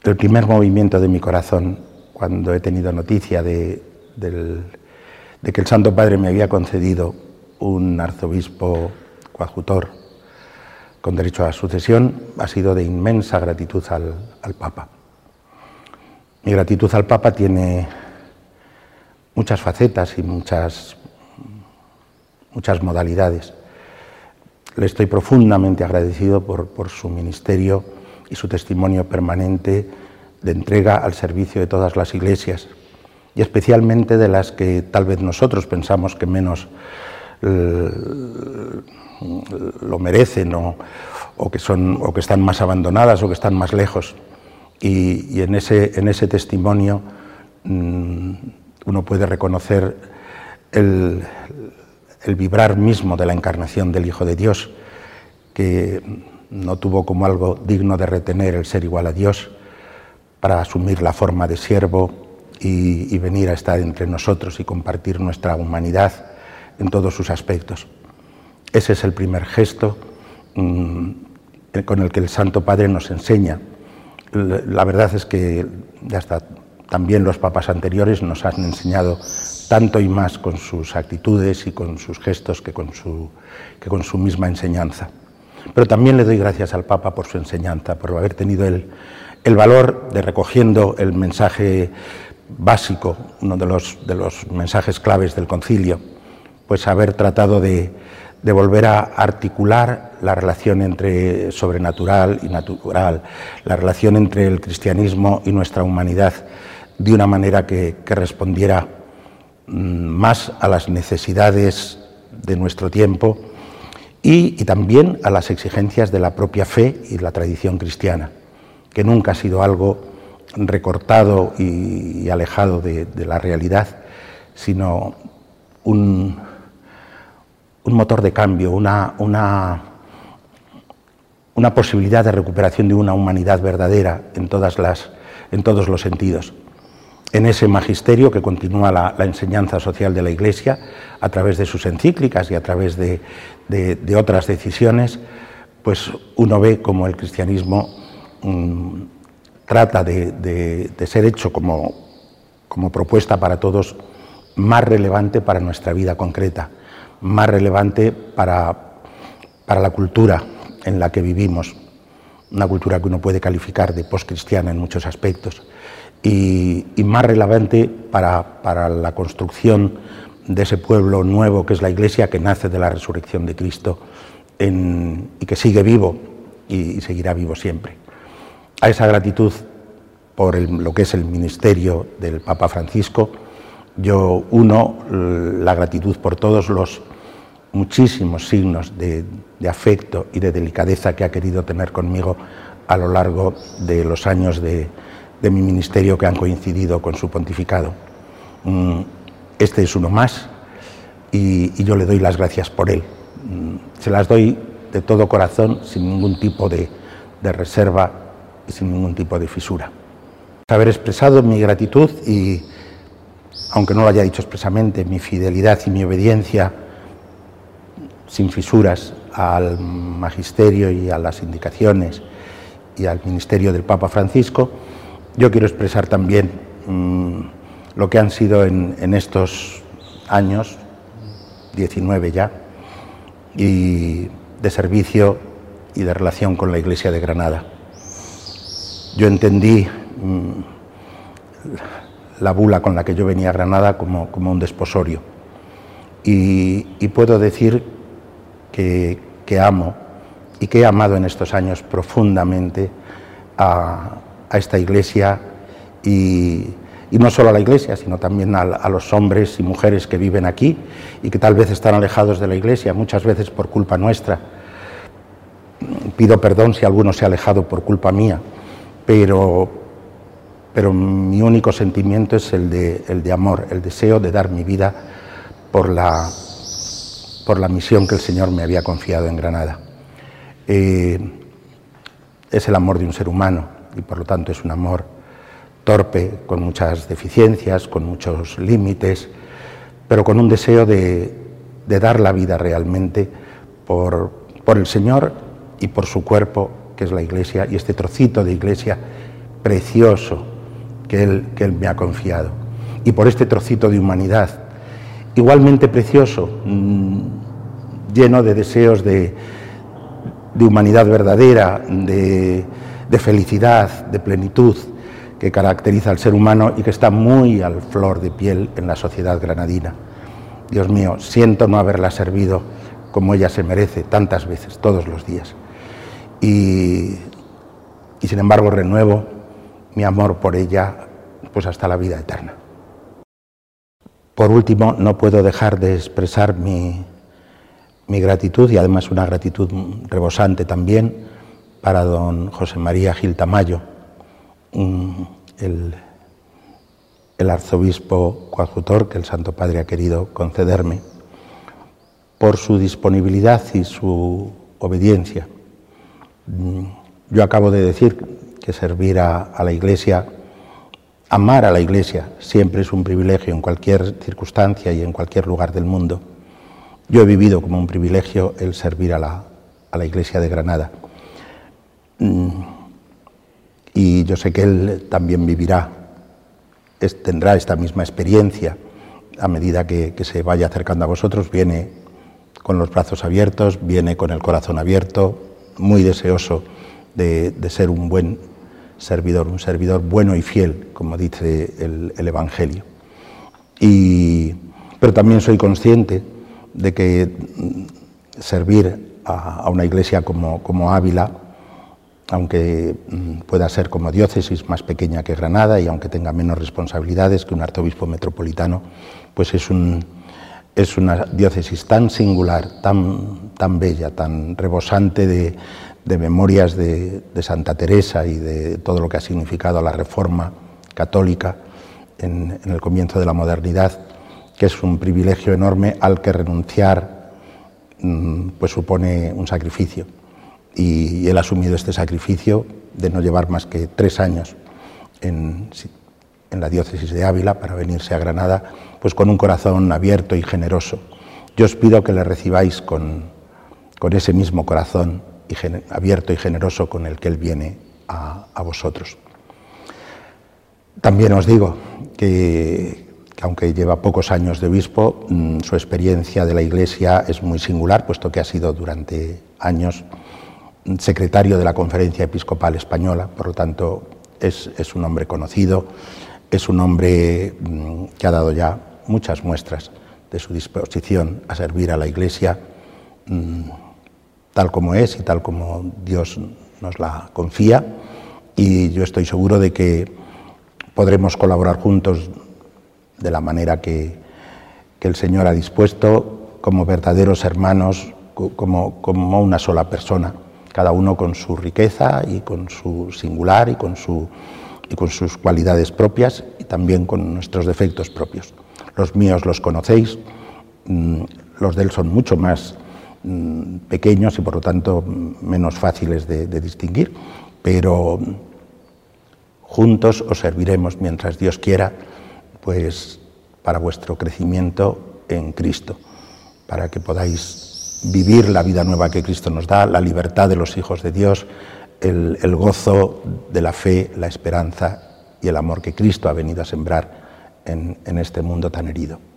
El primer movimiento de mi corazón, cuando he tenido noticia de que el Santo Padre me había concedido un arzobispo coadjutor con derecho a sucesión, ha sido de inmensa gratitud al Papa. Mi gratitud al Papa tiene muchas facetas y muchas modalidades. Le estoy profundamente agradecido por su ministerio y su testimonio permanente de entrega al servicio de todas las iglesias, y especialmente de las que tal vez nosotros pensamos que menos lo merecen o que están más abandonadas o que están más lejos. Y en ese testimonio uno puede reconocer el vibrar mismo de la encarnación del Hijo de Dios, que no tuvo como algo digno de retener el ser igual a Dios para asumir la forma de siervo y venir a estar entre nosotros y compartir nuestra humanidad en todos sus aspectos. Ese es el primer gesto con el que el Santo Padre nos enseña. La verdad es que hasta también los papas anteriores nos han enseñado tanto y más con sus actitudes y con sus gestos que con su misma enseñanza. Pero también le doy gracias al Papa por su enseñanza, por haber tenido el valor de, recogiendo el mensaje básico, uno de los mensajes claves del concilio, pues haber tratado de volver a articular la relación entre sobrenatural y natural, la relación entre el cristianismo y nuestra humanidad, de una manera que respondiera más a las necesidades de nuestro tiempo y también a las exigencias de la propia fe y la tradición cristiana, que nunca ha sido algo recortado y alejado de la realidad, sino un motor de cambio, una posibilidad de recuperación de una humanidad verdadera en todos los sentidos. En ese magisterio que continúa la enseñanza social de la Iglesia a través de sus encíclicas y a través de otras decisiones, pues uno ve cómo el cristianismo trata de ser hecho como propuesta para todos, más relevante para nuestra vida concreta, más relevante para la cultura en la que vivimos, una cultura que uno puede calificar de postcristiana en muchos aspectos, y más relevante para la construcción de ese pueblo nuevo que es la Iglesia, que nace de la resurrección de Cristo y que sigue vivo y seguirá vivo siempre. A esa gratitud por lo que es el ministerio del Papa Francisco, yo uno la gratitud por todos los muchísimos signos de afecto y de delicadeza que ha querido tener conmigo a lo largo de los años de mi ministerio que han coincidido con su pontificado. Este es uno más y yo le doy las gracias por él. Se las doy de todo corazón, sin ningún tipo de reserva y sin ningún tipo de fisura. Haber expresado mi gratitud y, aunque no lo haya dicho expresamente, mi fidelidad y mi obediencia sin fisuras al magisterio y a las indicaciones y al ministerio del Papa Francisco, yo quiero expresar también lo que han sido en estos años, 19 ya, y de servicio y de relación con la Iglesia de Granada. Yo entendí la bula con la que yo venía a Granada como un desposorio y puedo decir que amo y que he amado en estos años profundamente a esta Iglesia y no solo a la Iglesia, sino también a los hombres y mujeres que viven aquí y que tal vez están alejados de la Iglesia, muchas veces por culpa nuestra. Pido perdón si alguno se ha alejado por culpa mía, pero mi único sentimiento es el de amor, el deseo de dar mi vida por la misión que el Señor me había confiado en Granada. Es el amor de un ser humano y por lo tanto es un amor torpe, con muchas deficiencias, con muchos límites, pero con un deseo de dar la vida realmente por el Señor y por su cuerpo, que es la Iglesia, y este trocito de Iglesia precioso que Él me ha confiado, y por este trocito de humanidad, igualmente precioso, lleno de deseos de humanidad verdadera, de felicidad, de plenitud, que caracteriza al ser humano y que está muy al flor de piel en la sociedad granadina. Dios mío, siento no haberla servido como ella se merece tantas veces, todos los días. Y sin embargo renuevo mi amor por ella pues hasta la vida eterna. Por último, no puedo dejar de expresar mi gratitud, y además una gratitud rebosante también, para don José María Gil Tamayo, el arzobispo coadjutor que el Santo Padre ha querido concederme, por su disponibilidad y su obediencia. Yo acabo de decir que servir a la Iglesia, amar a la Iglesia, siempre es un privilegio en cualquier circunstancia y en cualquier lugar del mundo. Yo he vivido como un privilegio el servir a la Iglesia de Granada. Y yo sé que él también vivirá, tendrá esta misma experiencia a medida que se vaya acercando a vosotros. Viene con los brazos abiertos, viene con el corazón abierto, muy deseoso de ser un buen servidor, un servidor bueno y fiel, como dice el Evangelio. Pero también soy consciente de que servir a una iglesia como Ávila, aunque pueda ser como diócesis más pequeña que Granada y aunque tenga menos responsabilidades que un arzobispo metropolitano, pues es una diócesis tan singular, tan bella, tan rebosante de memorias de Santa Teresa y de todo lo que ha significado la Reforma católica en el comienzo de la modernidad, que es un privilegio enorme al que renunciar pues supone un sacrificio. Y él ha asumido este sacrificio de no llevar más que 3 años en la diócesis de Ávila para venirse a Granada, pues con un corazón abierto y generoso. Yo os pido que le recibáis con ese mismo corazón abierto y generoso con el que él viene a vosotros. También os digo que aunque lleva pocos años de obispo, su experiencia de la Iglesia es muy singular, puesto que ha sido durante años secretario de la Conferencia Episcopal Española. Por lo tanto, es un hombre conocido, es un hombre que ha dado ya muchas muestras de su disposición a servir a la Iglesia tal como es y tal como Dios nos la confía, y yo estoy seguro de que podremos colaborar juntos de la manera que el Señor ha dispuesto, como verdaderos hermanos, como una sola persona, cada uno con su riqueza y con su singular y con sus cualidades propias y también con nuestros defectos propios. Los míos los conocéis, los de él son mucho más pequeños y por lo tanto menos fáciles de distinguir, pero juntos os serviremos mientras Dios quiera, pues para vuestro crecimiento en Cristo, para que podáis vivir la vida nueva que Cristo nos da, la libertad de los hijos de Dios, el gozo de la fe, la esperanza y el amor que Cristo ha venido a sembrar en este mundo tan herido.